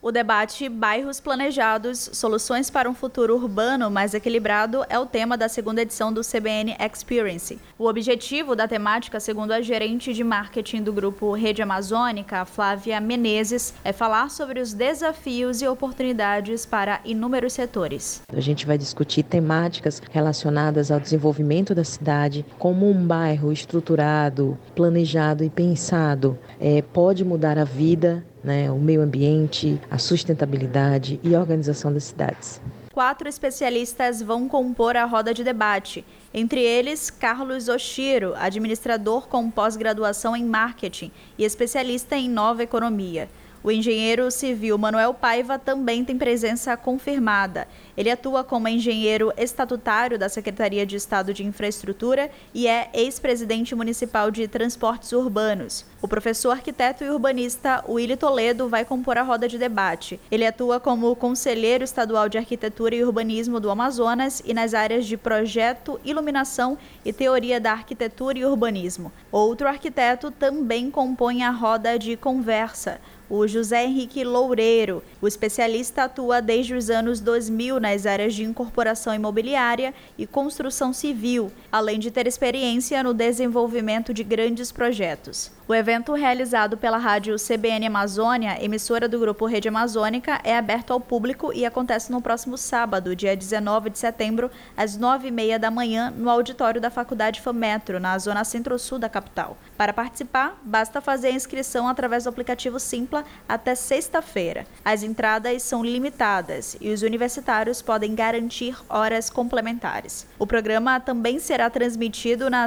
O debate Bairros Planejados, Soluções para um Futuro Urbano Mais Equilibrado é o tema da segunda edição do CBN Experience. O objetivo da temática, segundo a gerente de marketing do grupo Rede Amazônica, Flávia Menezes, é falar sobre os desafios e oportunidades para inúmeros setores. A gente vai discutir temáticas relacionadas ao desenvolvimento da cidade, como um bairro estruturado, planejado e pensado pode mudar a vida, o meio ambiente, a sustentabilidade e a organização das cidades. 4 especialistas vão compor a roda de debate. Entre eles, Carlos Oshiro, administrador com pós-graduação em marketing e especialista em nova economia. O engenheiro civil Manuel Paiva também tem presença confirmada. Ele atua como engenheiro estatutário da Secretaria de Estado de Infraestrutura e é ex-presidente municipal de transportes urbanos. O professor arquiteto e urbanista Willy Toledo vai compor a roda de debate. Ele atua como conselheiro estadual de arquitetura e urbanismo do Amazonas e nas áreas de projeto, iluminação e teoria da arquitetura e urbanismo. Outro arquiteto também compõe a roda de conversa, o José Henrique Loureiro. O especialista atua desde os anos 2000 nas áreas de incorporação imobiliária e construção civil, além de ter experiência no desenvolvimento de grandes projetos. O evento, realizado pela rádio CBN Amazônia, emissora do Grupo Rede Amazônica, é aberto ao público e acontece no próximo sábado, dia 19 de setembro, às 9h30 da manhã, no auditório da Faculdade FAMetro, na zona centro-sul da capital. Para participar, basta fazer a inscrição através do aplicativo Simpla até sexta-feira. As entradas são limitadas e os universitários podem garantir horas complementares. O programa também será transmitido na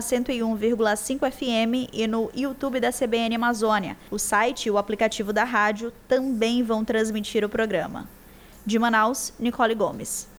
101,5 FM e no YouTube da CBN Amazônia. O site e o aplicativo da rádio também vão transmitir o programa. De Manaus, Nicole Gomes.